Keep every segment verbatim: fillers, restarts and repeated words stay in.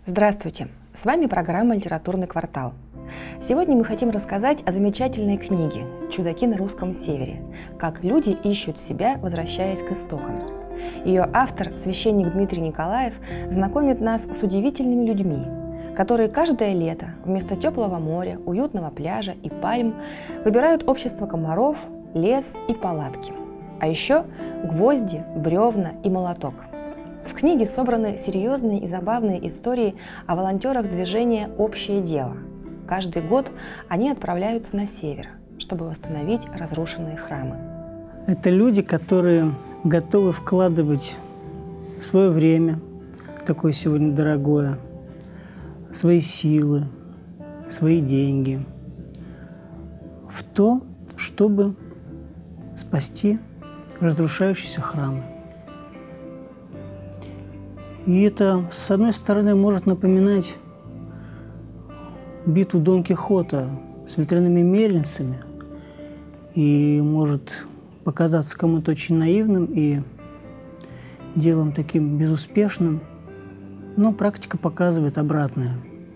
Здравствуйте! С вами программа «Литературный квартал». Сегодня мы хотим рассказать о замечательной книге «Чудаки на русском севере. Как люди ищут себя, возвращаясь к истокам». Ее автор, священник Дмитрий Николаев, знакомит нас с удивительными людьми, которые каждое лето вместо теплого моря, уютного пляжа и пальм выбирают общество комаров, лес и палатки. А еще гвозди, бревна и молоток. В книге собраны серьезные и забавные истории о волонтерах движения «Общее дело». Каждый год они отправляются на север, чтобы восстановить разрушенные храмы. Это люди, которые готовы вкладывать свое время, такое сегодня дорогое, свои силы, свои деньги в то, чтобы спасти разрушающиеся храмы. И это, с одной стороны, может напоминать битву Дон Кихота с ветряными мельницами и может показаться кому-то очень наивным и делом таким безуспешным, но практика показывает обратное.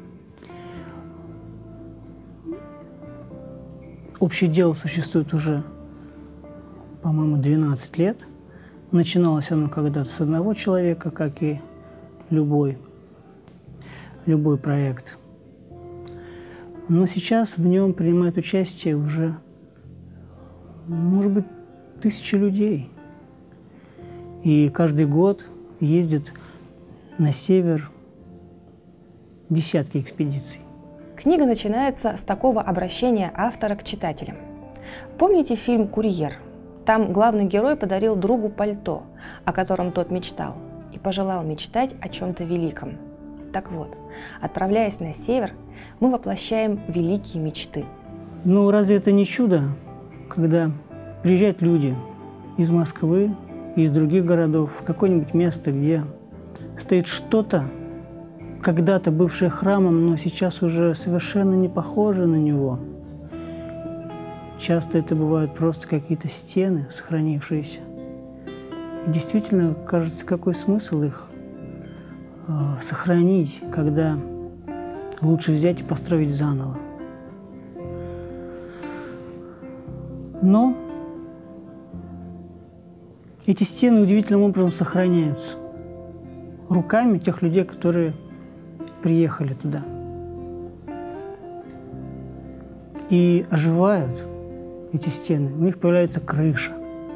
Общее дело существует уже, по-моему, двенадцать лет. Начиналось оно когда-то с одного человека, как и любой, любой проект. Но сейчас в нем принимает участие уже, может быть, тысячи людей. И каждый год ездит на север десятки экспедиций. Книга начинается с такого обращения автора к читателям. Помните фильм «Курьер»? Там главный герой подарил другу пальто, о котором тот мечтал, и пожелал мечтать о чем-то великом. Так вот, отправляясь на север, мы воплощаем великие мечты. Ну, разве это не чудо, когда приезжают люди из Москвы, из других городов, в какое-нибудь место, где стоит что-то, когда-то бывшее храмом, но сейчас уже совершенно не похоже на него. Часто это бывают просто какие-то стены, сохранившиеся. И действительно, кажется, какой смысл их э, сохранить, когда лучше взять и построить заново. Но эти стены удивительным образом сохраняются руками тех людей, которые приехали туда. И оживают эти стены. У них появляется крыша,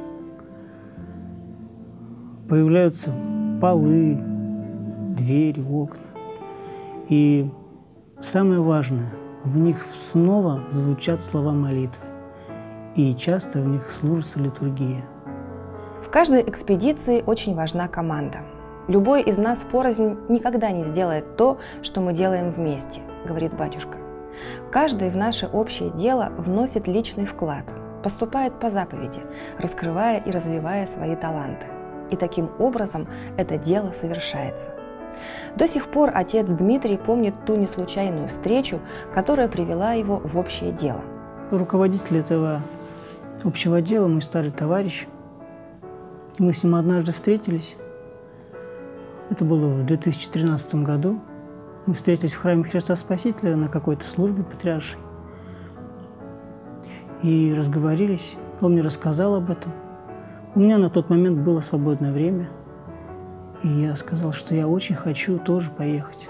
появляются полы, двери, окна. И самое важное, в них снова звучат слова молитвы. И часто в них служится литургия. В каждой экспедиции очень важна команда. Любой из нас порознь никогда не сделает то, что мы делаем вместе, говорит батюшка. Каждый в наше общее дело вносит личный вклад, поступает по заповеди, раскрывая и развивая свои таланты. И таким образом это дело совершается. До сих пор отец Дмитрий помнит ту неслучайную встречу, которая привела его в общее дело. Руководитель этого общего дела, мой старый товарищ, мы с ним однажды встретились. Это было в две тысячи тринадцатом году. Мы встретились в храме Христа Спасителя на какой-то службе патриаршей. И разговорились. Он мне рассказал об этом. У меня на тот момент было свободное время. И я сказал, что я очень хочу тоже поехать.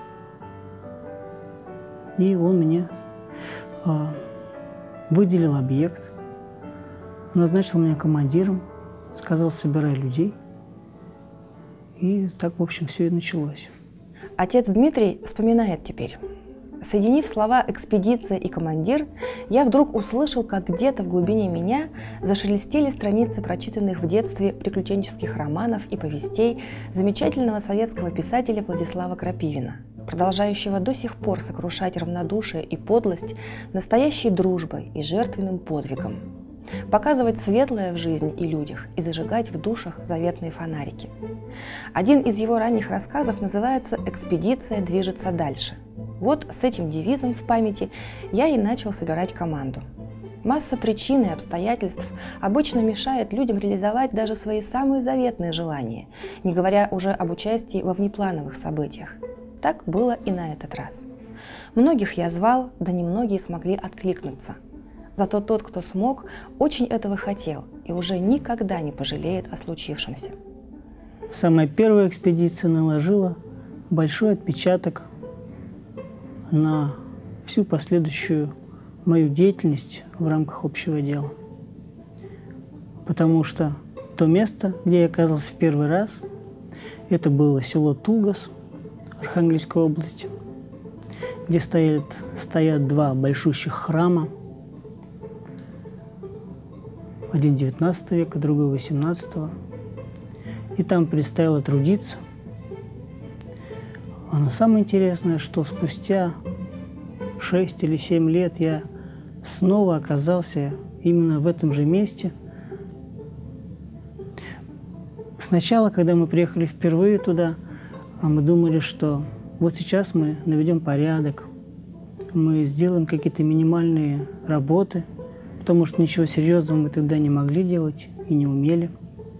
И он мне э, выделил объект, назначил меня командиром, сказал, собирай людей. И так, в общем, все и началось. Отец Дмитрий вспоминает теперь. Соединив слова «экспедиция» и «командир», я вдруг услышал, как где-то в глубине меня зашелестели страницы прочитанных в детстве приключенческих романов и повестей замечательного советского писателя Владислава Крапивина, продолжающего до сих пор сокрушать равнодушие и подлость настоящей дружбой и жертвенным подвигом, показывать светлое в жизни и людях и зажигать в душах заветные фонарики. Один из его ранних рассказов называется «Экспедиция движется дальше». Вот с этим девизом в памяти я и начал собирать команду. Масса причин и обстоятельств обычно мешает людям реализовать даже свои самые заветные желания, не говоря уже об участии во внеплановых событиях. Так было и на этот раз. Многих я звал, да немногие смогли откликнуться. Зато тот, кто смог, очень этого хотел и уже никогда не пожалеет о случившемся. Самая первая экспедиция наложила большой отпечаток на всю последующую мою деятельность в рамках общего дела. Потому что то место, где я оказался в первый раз, это было село Тулгас Архангельской области, где стоят, стоят два большущих храма. Один девятнадцатого века, другой восемнадцатого. И там предстояло трудиться. А но самое интересное, что спустя шесть или семь лет я снова оказался именно в этом же месте. Сначала, когда мы приехали впервые туда, мы думали, что вот сейчас мы наведем порядок, мы сделаем какие-то минимальные работы, потому что ничего серьезного мы тогда не могли делать и не умели.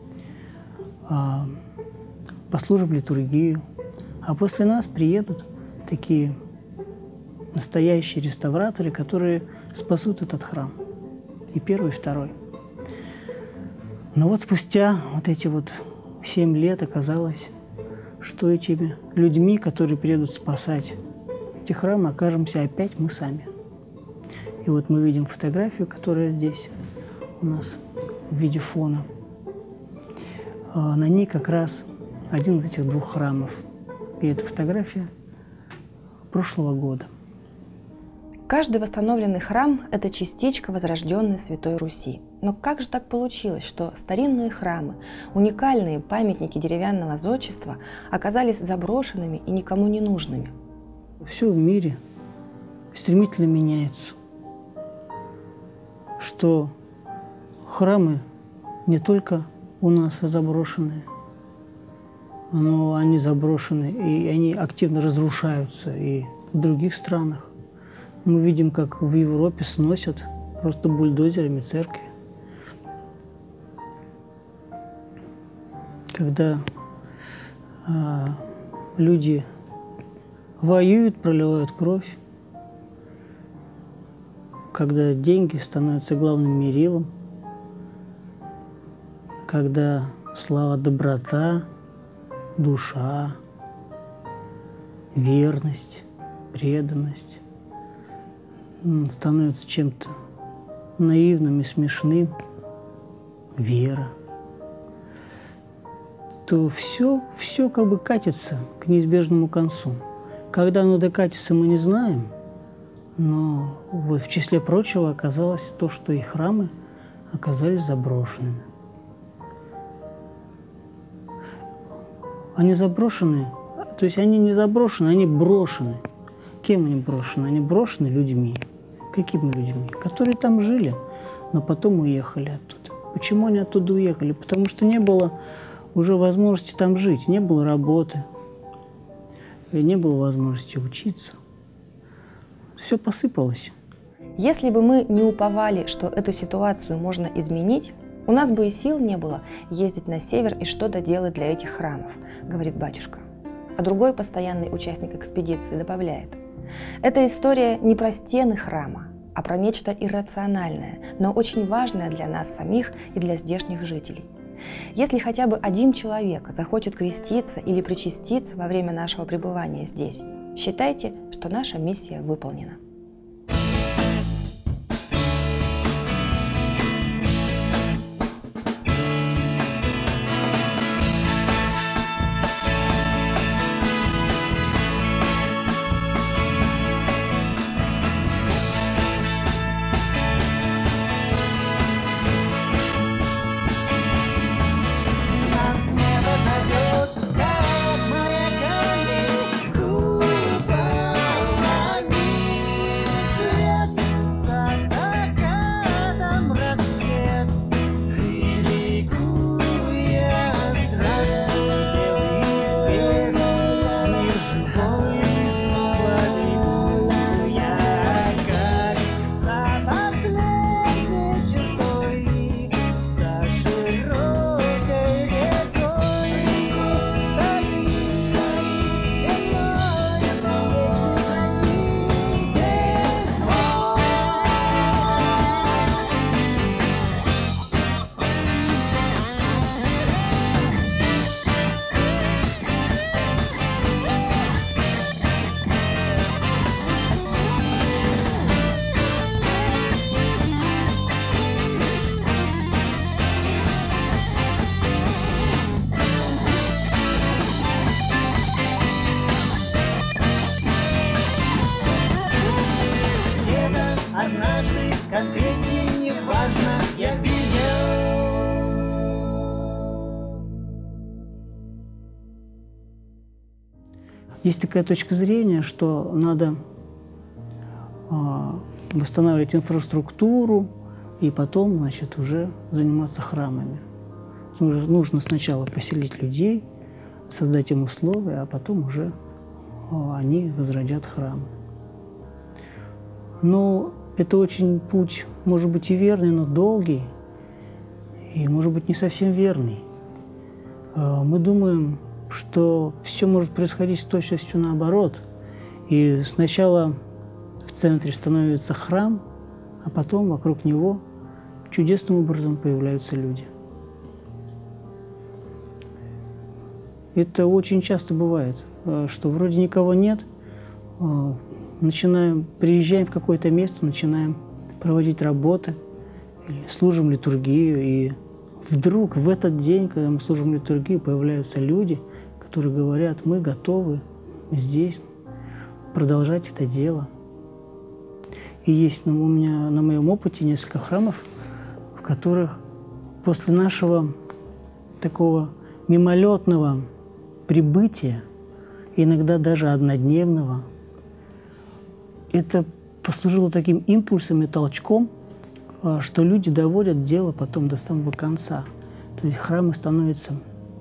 Послужим литургию, а после нас приедут такие настоящие реставраторы, которые спасут этот храм. И первый, и второй. Но вот спустя вот эти вот семь лет оказалось, что этими людьми, которые приедут спасать эти храмы, окажемся опять мы сами. И вот мы видим фотографию, которая здесь у нас в виде фона. На ней как раз один из этих двух храмов. И эта фотография прошлого года. Каждый восстановленный храм – это частичка возрожденной Святой Руси. Но как же так получилось, что старинные храмы, уникальные памятники деревянного зодчества оказались заброшенными и никому не нужными? Все в мире стремительно меняется. Что храмы не только у нас заброшенные, но они заброшены, и они активно разрушаются и в других странах. Мы видим, как в Европе сносят просто бульдозерами церкви. Когда э, люди воюют, проливают кровь, когда деньги становятся главным мерилом, когда слава, доброта, душа, верность, преданность становится чем-то наивным и смешным, вера, то все, все как бы катится к неизбежному концу. Когда оно докатится, мы не знаем, но вот в числе прочего оказалось то, что и храмы оказались заброшенными. Они заброшены, то есть они не заброшены, они брошены. Кем они брошены? Они брошены людьми. Какими людьми? Которые там жили, но потом уехали оттуда. Почему они оттуда уехали? Потому что не было уже возможности там жить, не было работы, и не было возможности учиться. Все посыпалось. Если бы мы не уповали, что эту ситуацию можно изменить, у нас бы и сил не было ездить на север и что-то делать для этих храмов, говорит батюшка. А другой постоянный участник экспедиции добавляет: эта история не про стены храма, а про нечто иррациональное, но очень важное для нас самих и для здешних жителей. Если хотя бы один человек захочет креститься или причаститься во время нашего пребывания здесь, считайте, что наша миссия выполнена. Есть такая точка зрения, что надо восстанавливать инфраструктуру и потом, значит, уже заниматься храмами. Нужно сначала поселить людей, создать им условия, а потом уже они возродят храмы. Но это очень путь, может быть, и верный, но долгий, и, может быть, не совсем верный. Мы думаем, что все может происходить с точностью наоборот. И сначала в центре становится храм, а потом вокруг него чудесным образом появляются люди. Это очень часто бывает, что вроде никого нет, начинаем, приезжаем в какое-то место, начинаем проводить работы, или служим литургию, и вдруг в этот день, когда мы служим литургию, появляются люди, которые говорят: мы готовы здесь продолжать это дело. И есть у меня на моем опыте несколько храмов, в которых после нашего такого мимолетного прибытия, иногда даже однодневного, это послужило таким импульсом и толчком, что люди доводят дело потом до самого конца. То есть храмы становятся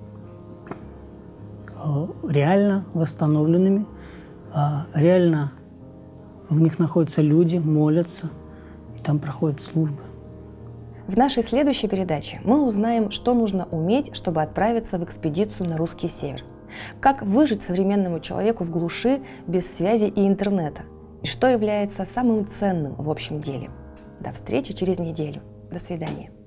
реально восстановленными, реально в них находятся люди, молятся, и там проходят службы. В нашей следующей передаче мы узнаем, что нужно уметь, чтобы отправиться в экспедицию на русский север. Как выжить современному человеку в глуши без связи и интернета? И что является самым ценным в общем деле? До встречи через неделю. До свидания.